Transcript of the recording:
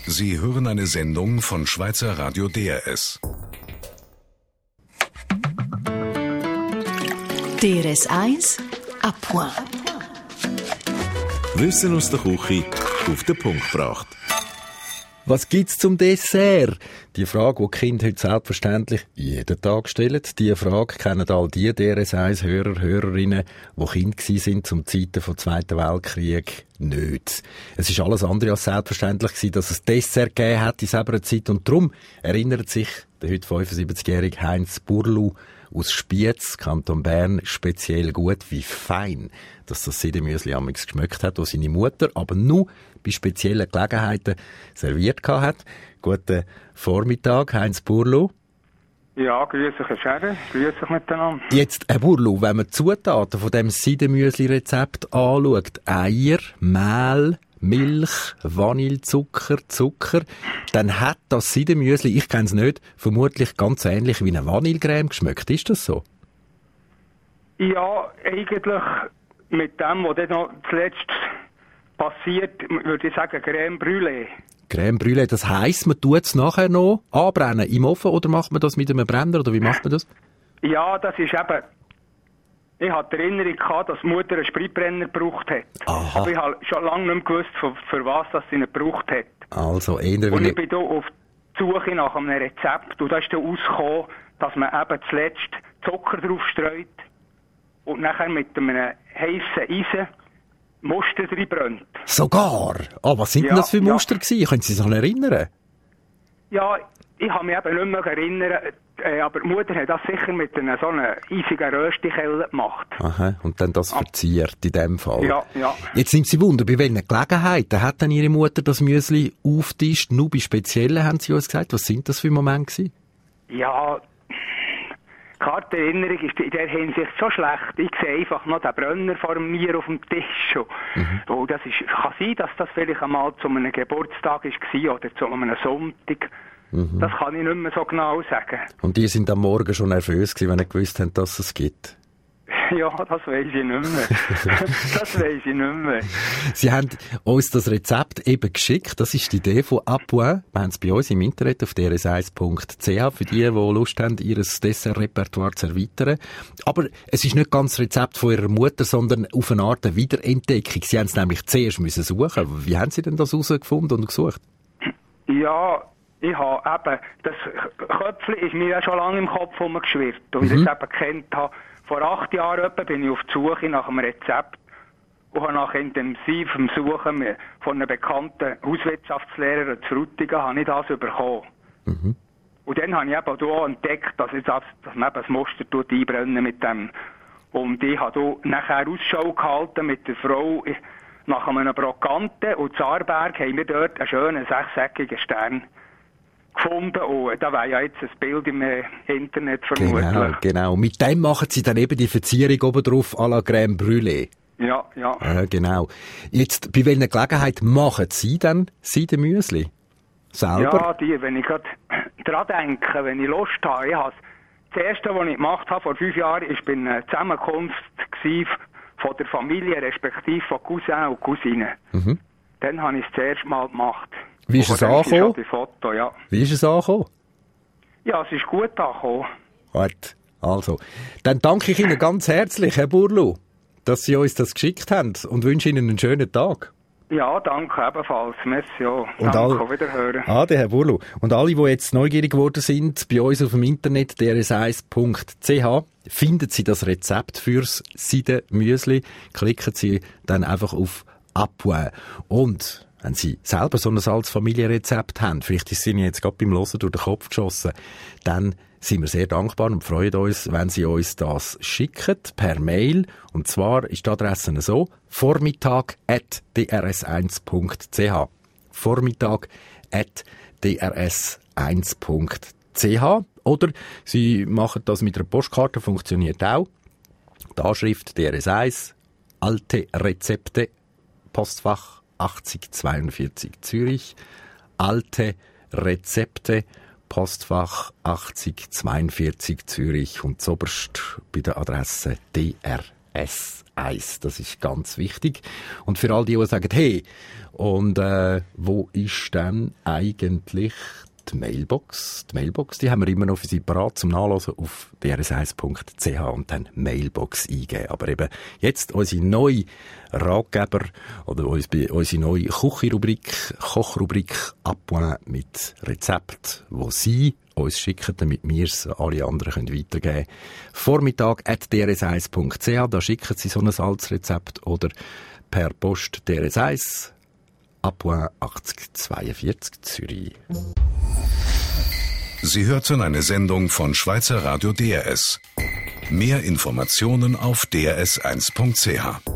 Sie hören eine Sendung von Schweizer Radio DRS. DRS 1 à point. Wissen aus der Küche auf den Punkt gebracht. Was gibt's zum Dessert? Die Frage, die die Kinder heute selbstverständlich jeden Tag stellen. Die Frage kennen all die DRS1-Hörer, Hörerinnen, die Kinder waren zum Zeiten des Zweiten Weltkrieg, nicht. Es ist alles andere als selbstverständlich gewesen, dass es Dessert gegeben hat in selber Zeit. Und darum erinnert sich der heute 75-jährige Heinz Burlu aus Spiez, Kanton Bern, speziell gut, wie fein, dass das Siedemüsli amigs geschmeckt hat, das seine Mutter aber nur bei speziellen Gelegenheiten serviert hat. Guten Vormittag, Heinz Burlu. Ja, grüß euch, Herr Scherrer. Grüß euch miteinander. Jetzt, Herr Burlu, wenn man die Zutaten von dem Siedemüsli-Rezept anschaut, Eier, Mehl, Milch, Vanillezucker, Zucker, dann hat das Siedemüsli, ich kenne es nicht, vermutlich ganz ähnlich wie eine Vanillecreme geschmeckt. Ist das so? Ja, eigentlich mit dem, was dann noch zuletzt passiert, würde ich sagen, Crème Brûlée. Crème Brûlée, das heisst, man tut es nachher noch anbrennen im Ofen oder macht man das mit einem Brenner oder wie macht man das? Ja, das ist eben... Ich hatte die Erinnerung gehabt, dass die Mutter einen Spritbrenner gebraucht hat. Aha. Aber ich habe schon lange nicht mehr gewusst, für was das sie ihn gebraucht hat. Also, eher und ich bin hier auf die Suche nach einem Rezept und da ist dann rausgekommen, dass man eben zuletzt Zucker drauf streut und nachher mit einem heissen Eisen Muster drin brennt. Sogar? Ah, was sind denn das für Muster gewesen? Können Sie sich noch erinnern? Ja, ich kann mich eben nicht mehr erinnern, aber die Mutter hat das sicher mit einer so einer eisigen Röstikelle gemacht. Aha, und dann das verziert in dem Fall. Ja, ja. Jetzt nimmt sie Wunder, bei welchen Gelegenheiten hat dann Ihre Mutter das Müsli aufgetischt? Nur bei speziellen, haben Sie uns gesagt. Was sind das für Momente gewesen? Ja, die Erinnerung ist in der Hinsicht so schlecht. Ich sehe einfach noch den Brenner vor mir auf dem Tisch. Oh, das kann sein, dass das vielleicht einmal zu einem Geburtstag war oder zu einem Sonntag. Mhm. Das kann ich nicht mehr so genau sagen. Und die sind am Morgen schon nervös gewesen, wenn ihr gewusst habt, dass es gibt? Ja, das weiss ich nicht mehr. Das weiss ich nicht mehr. Sie haben uns das Rezept eben geschickt. Das ist die Idee von à point. Wir haben es bei uns im Internet auf drs1.ch für die Lust haben, ihr Dessert-Repertoire zu erweitern. Aber es ist nicht ganz das Rezept von Ihrer Mutter, sondern auf eine Art Wiederentdeckung. Sie haben es nämlich zuerst müssen suchen. Wie haben Sie denn das herausgefunden und gesucht? Ja, ich habe eben, das Köpfchen ist mir ja schon lange im Kopf rumgeschwirrt. Und ich das eben kennt habe. Vor 8 Jahren etwa bin ich auf die Suche nach einem Rezept und habe nach intensivem Suchen von einem bekannten Hauswirtschaftslehrer zu Frutigen habe ich das bekommen. Mhm. Und dann habe ich eben auch entdeckt, dass man eben das Muster einbrennen mit dem. Und ich habe hier nachher Ausschau gehalten mit der Frau nach einem Brokanten und in Aarberg haben wir dort einen schönen 6-eckigen Stern gefunden. Und da wäre ja jetzt ein Bild im Internet vermutlich. Genau. Mit dem machen Sie dann eben die Verzierung oben drauf à la Crème Brûlée. Ja. Genau. Jetzt, bei welcher Gelegenheit machen Sie dann Siedemüsli? Selber? Ja, wenn ich gerade dran denke, wenn ich Lust habe. Das erste, was ich gemacht habe vor 5 Jahren, war bei einer Zusammenkunft von der Familie, respektive von Cousins und Cousinen. Mhm. Dann habe ich es das erste Mal gemacht. Wie ist es angekommen? Ja. Wie ist es angekommen? Ja, es ist gut angekommen. Gut, also. Dann danke ich Ihnen ganz herzlich, Herr Burlu, dass Sie uns das geschickt haben und wünsche Ihnen einen schönen Tag. Ja, danke ebenfalls. Merci, ja. Und danke, auf Wiederhören. Der Herr Burlu. Und alle, die jetzt neugierig geworden sind, bei uns auf dem Internet, drs1.ch, finden Sie das Rezept fürs Siedemüsli. Klicken Sie dann einfach auf à point. Und wenn Sie selber so ein altes Familienrezept haben, vielleicht ist es Ihnen jetzt gerade beim Hören durch den Kopf geschossen, dann sind wir sehr dankbar und freuen uns, wenn Sie uns das schicken per Mail. Und zwar ist die Adresse so: vormittag@drs1.ch. vormittag@drs1.ch. Oder Sie machen das mit einer Postkarte, funktioniert auch. Die Anschrift DRS1, alte Rezepte, Postfach 8042 Zürich, alte Rezepte, Postfach 8042 Zürich und zoberst bei der Adresse DRS. DRS1. Das ist ganz wichtig. Und für all die sagen, hey, und wo ist denn eigentlich die Mailbox? Die Mailbox, die haben wir immer noch für Sie parat zum Nachlesen auf drs1.ch und dann Mailbox eingeben. Aber eben jetzt unsere neue Ratgeber oder unsere neue Kochrubrik «Appoint» mit Rezept, wo Sie uns schicken, damit wir es alle anderen weitergeben können. Vormittag@drs1.ch, da schicken Sie so ein Salzrezept oder per Post DRS1, Appoint 8042 Zürich. Sie hörten eine Sendung von Schweizer Radio DRS. Mehr Informationen auf drs1.ch.